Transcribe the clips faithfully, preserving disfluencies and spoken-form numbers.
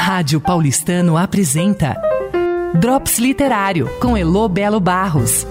Rádio Paulistano apresenta Drops Literário, com Elô Belo Barros.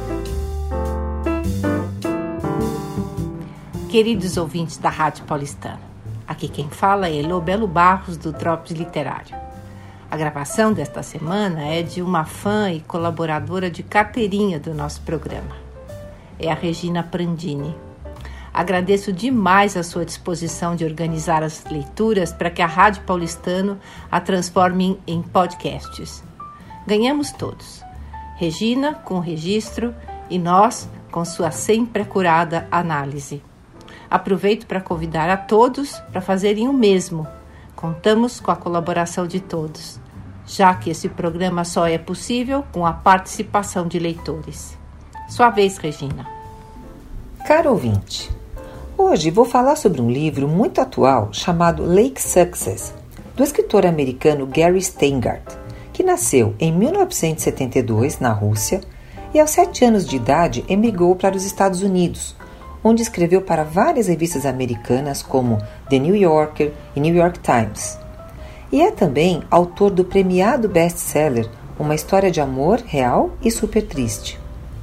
Queridos ouvintes da Rádio Paulistano, aqui quem fala é Elô Belo Barros, do Drops Literário. A gravação desta semana é de uma fã e colaboradora de carteirinha do nosso programa. É a Regina Prandini. Agradeço demais a sua disposição de organizar as leituras para que a Rádio Paulistano a transforme em podcasts. Ganhamos todos. Regina com o registro e nós com sua sempre acurada análise. Aproveito para convidar a todos para fazerem o mesmo. Contamos com a colaboração de todos, já que esse programa só é possível com a participação de leitores. Sua vez, Regina. Caro ouvinte, hoje vou falar sobre um livro muito atual chamado Lake Success, do escritor americano Gary Shteyngart, que nasceu em mil novecentos e setenta e dois na Rússia e aos sete anos de idade emigrou para os Estados Unidos, onde escreveu para várias revistas americanas como The New Yorker e New York Times. E é também autor do premiado best-seller Uma História de Amor Real e Super Triste.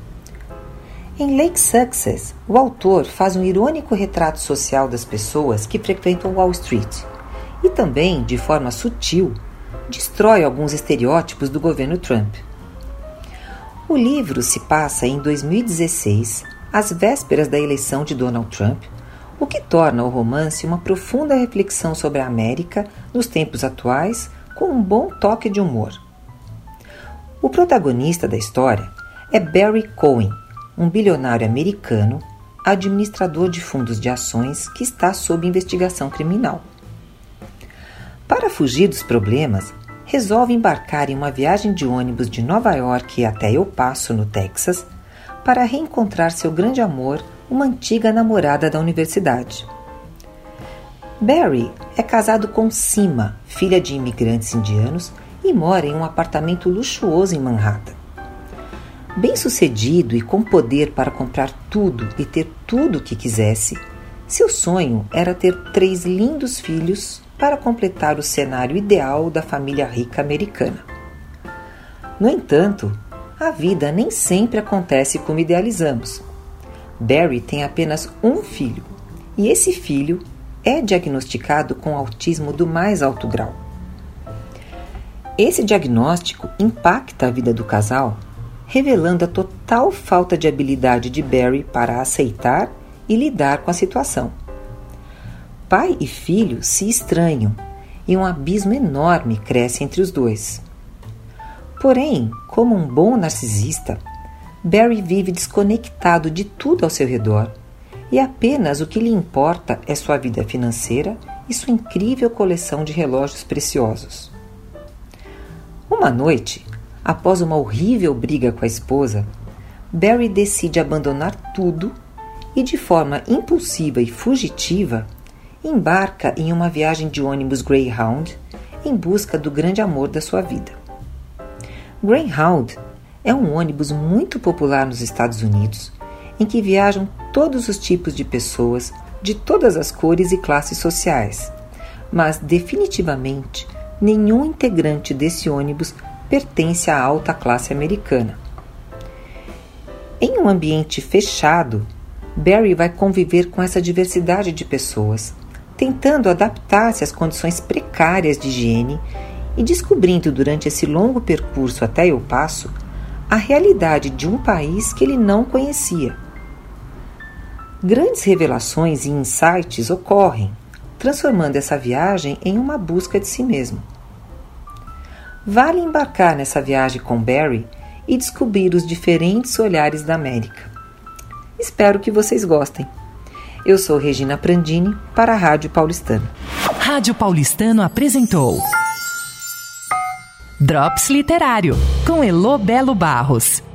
Em Lake Success, o autor faz um irônico retrato social das pessoas que frequentam Wall Street e também, de forma sutil, destrói alguns estereótipos do governo Trump. O livro se passa em dois mil e dezesseis, às vésperas da eleição de Donald Trump, o que torna o romance uma profunda reflexão sobre a América nos tempos atuais, com um bom toque de humor. O protagonista da história é Barry Cohen, um bilionário americano, administrador de fundos de ações que está sob investigação criminal. Para fugir dos problemas, resolve embarcar em uma viagem de ônibus de Nova York até El Paso, no Texas, para reencontrar seu grande amor, uma antiga namorada da universidade. Barry é casado com Sima, filha de imigrantes indianos, e mora em um apartamento luxuoso em Manhattan. Bem-sucedido e com poder para comprar tudo e ter tudo o que quisesse, seu sonho era ter três lindos filhos para completar o cenário ideal da família rica americana. No entanto, a vida nem sempre acontece como idealizamos. Barry tem apenas um filho, e esse filho é diagnosticado com autismo do mais alto grau. Esse diagnóstico impacta a vida do casal, revelando a total falta de habilidade de Barry para aceitar e lidar com a situação. Pai e filho se estranham e um abismo enorme cresce entre os dois. Porém, como um bom narcisista, Barry vive desconectado de tudo ao seu redor e apenas o que lhe importa é sua vida financeira e sua incrível coleção de relógios preciosos. Uma noite, após uma horrível briga com a esposa, Barry decide abandonar tudo e, de forma impulsiva e fugitiva, embarca em uma viagem de ônibus Greyhound em busca do grande amor da sua vida. Greyhound é um ônibus muito popular nos Estados Unidos, em que viajam todos os tipos de pessoas de todas as cores e classes sociais, mas definitivamente nenhum integrante desse ônibus pertence à alta classe americana. Em um ambiente fechado, Barry vai conviver com essa diversidade de pessoas, tentando adaptar-se às condições precárias de higiene e descobrindo durante esse longo percurso até El Paso a realidade de um país que ele não conhecia. Grandes revelações e insights ocorrem, transformando essa viagem em uma busca de si mesmo. Vale embarcar nessa viagem com Barry e descobrir os diferentes olhares da América. Espero que vocês gostem. Eu sou Regina Prandini para a Rádio Paulistano. Rádio Paulistano apresentou Drops Literário, com Elô Belo Barros.